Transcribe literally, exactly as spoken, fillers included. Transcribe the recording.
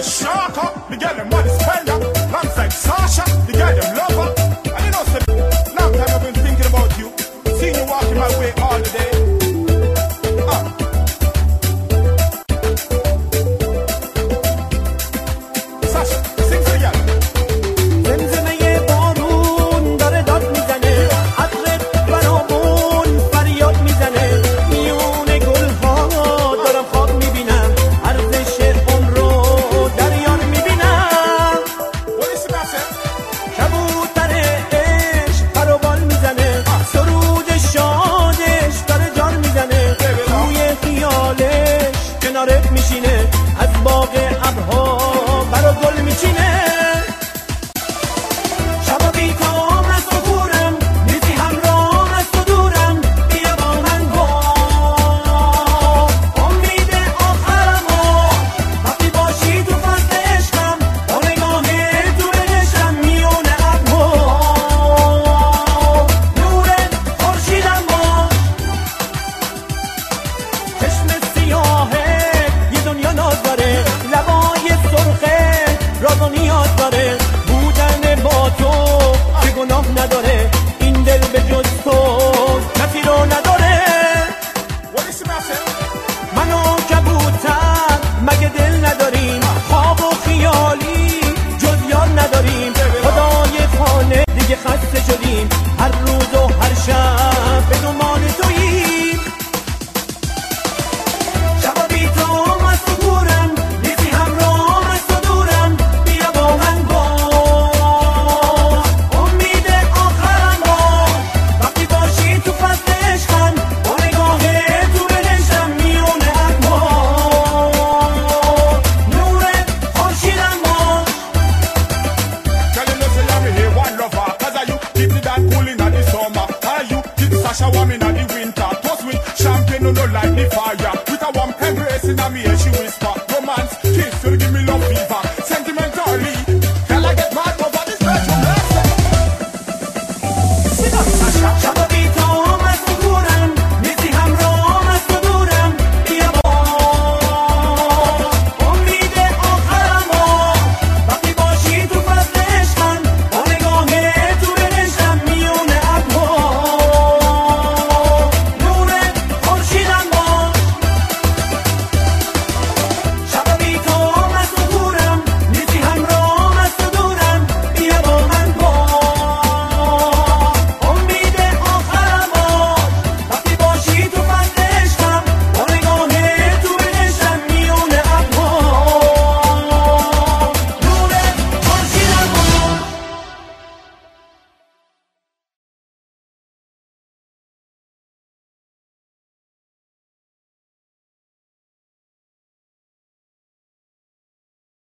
the sharker, the girl them money spender. Alongside Sasha, the girl them lover. And you know, say, long time I've been thinking about you, seeing you walking my way all the day. Ah. Sasha, sing to the girl. زمزمه بارون داره داد میزنه، عطرت برامون فریاد میزنه، میون گلها دارم خواب میبینم، ارزش عمر رو در یار میبینم. کبوتر عشق پر و بال میزنه، سرود شادش داره جان میزنه، توی خیالش کنارت میشینه، از باغ ابرها برا گل میچینه. نداره این دل به جز تو کسی رو نداره. من و کبوتر مگه دل نداریم، خواب و خیالی جز یار نداریم، خدای خانه دیگه خسته شدیم، هر روز و هر شب به دنبال توییم. شبا بی تو مست و گورم، نیستی همراه مست و دورم، بیا با من با Sasha woman